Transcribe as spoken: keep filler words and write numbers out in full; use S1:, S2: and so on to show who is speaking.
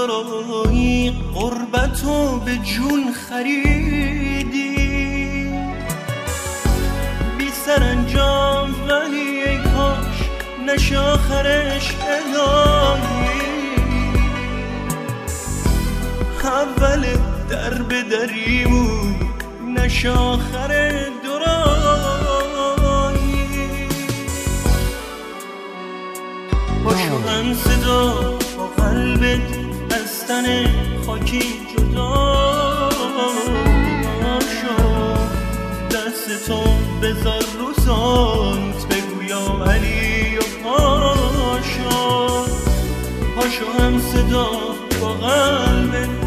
S1: گدایی غربتو به جون خریدی، بی سرانجام ولی ای کاش نشه آخرش الهی. اول در به دریمون نشه آخر دورایی. باشو هم صدا با قلبت از تن خاکی جدا شو، دستتو بذار رو سانت بگویا علی و پاشو. پاشو هم صدا با قلبت